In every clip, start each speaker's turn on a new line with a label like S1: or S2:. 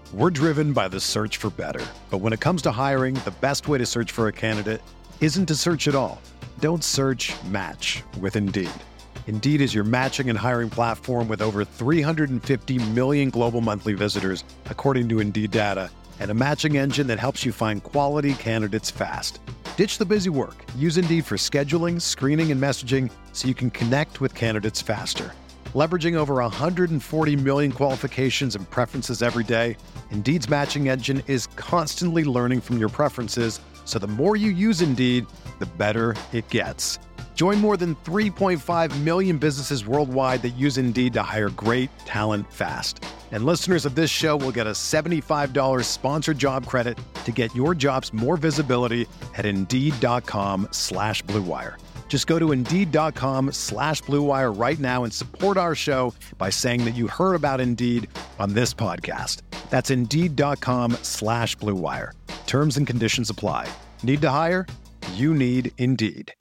S1: We're driven by the search for better. But when it comes to hiring, the best way to search for a candidate isn't to search at all. Don't search, match with Indeed. Indeed is your matching and hiring platform with over 350 million global monthly visitors, according to Indeed data, and a matching engine that helps you find quality candidates fast. Ditch the busy work. Use Indeed for scheduling, screening, and messaging so you can connect with candidates faster. Leveraging over 140 million qualifications and preferences every day, Indeed's matching engine is constantly learning from your preferences, so the more you use Indeed, the better it gets. Join more than 3.5 million businesses worldwide that use Indeed to hire great talent fast. And listeners of this show will get a $75 sponsored job credit to get your jobs more visibility at Indeed.com/Blue Wire. Just go to Indeed.com/Blue Wire right now and support our show by saying that you heard about Indeed on this podcast. That's Indeed.com/Blue Wire. Terms and conditions apply. Need to hire? You need Indeed.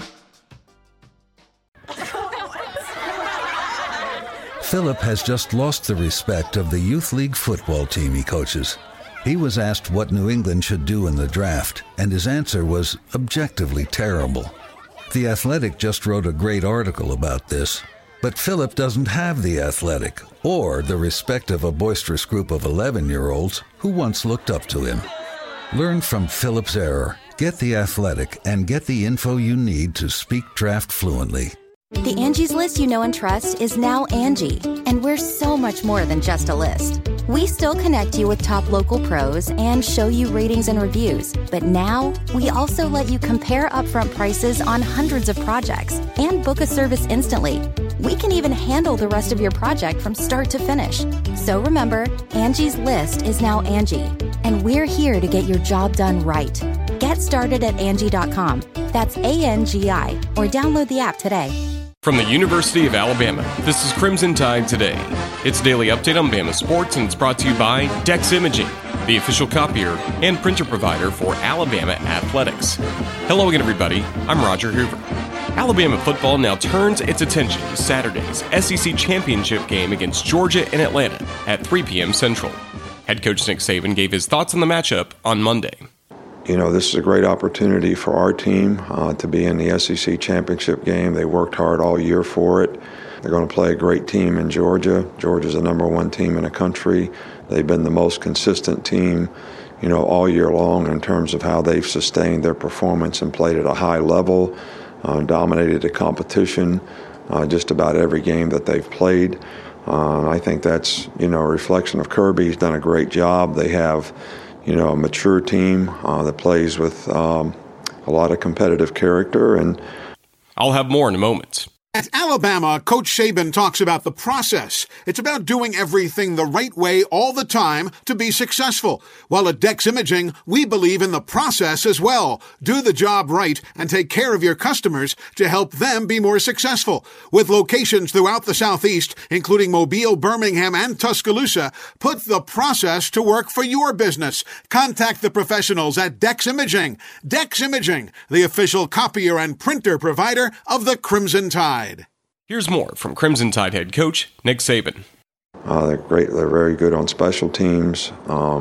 S2: Philip has just lost the respect of the Youth League football team he coaches. He was asked what New England should do in the draft, and his answer was objectively terrible. The Athletic just wrote a great article about this, but Philip doesn't have the Athletic or the respect of a boisterous group of 11-year-olds who once looked up to him. Learn from Philip's error, get the Athletic, and get the info you need to speak draft fluently.
S3: The Angie's List you know and trust is now Angie, and we're so much more than just a list. We still connect you with top local pros and show you ratings and reviews, but now we also let you compare upfront prices on hundreds of projects and book a service instantly. We can even handle the rest of your project from start to finish. So remember, Angie's List is now Angie, and we're here to get your job done right. Get started at Angie.com. That's ANGI, or download the app today.
S4: From the University of Alabama, this is Crimson Tide Today. It's a daily update on Bama sports, and it's brought to you by Dex Imaging, the official copier and printer provider for Alabama Athletics. Hello again, everybody. I'm Roger Hoover. Alabama football now turns its attention to Saturday's SEC championship game against Georgia in Atlanta at 3 p.m. Central. Head coach Nick Saban gave his thoughts on the matchup on Monday.
S5: You know, this is a great opportunity for our team to be in the SEC championship game. They worked hard all year for it. They're going to play a great team in Georgia. Georgia's the number one team in the country. They've been the most consistent team, you know, all year long in terms of how they've sustained their performance and played at a high level, dominated the competition just about every game that they've played. I think that's, you know, a reflection of Kirby. He's done a great job. They have, you know, a mature team that plays with a lot of competitive character. And
S4: I'll have more in a moment.
S6: At Alabama, Coach Saban talks about the process. It's about doing everything the right way all the time to be successful. While at Dex Imaging, we believe in the process as well. Do the job right and take care of your customers to help them be more successful. With locations throughout the Southeast, including Mobile, Birmingham, and Tuscaloosa, put the process to work for your business. Contact the professionals at Dex Imaging. Dex Imaging, the official copier and printer provider of the Crimson Tide.
S4: Here's more from Crimson Tide head coach Nick Saban.
S5: They're great. They're very good on special teams.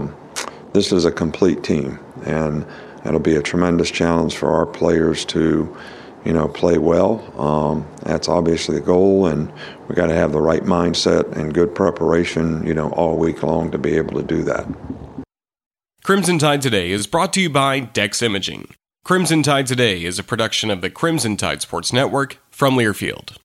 S5: This is a complete team, and it'll be a tremendous challenge for our players to, you know, play well. That's obviously the goal, and we got to have the right mindset and good preparation, you know, all week long to be able to do that.
S4: Crimson Tide Today is brought to you by Dex Imaging. Crimson Tide Today is a production of the Crimson Tide Sports Network from Learfield.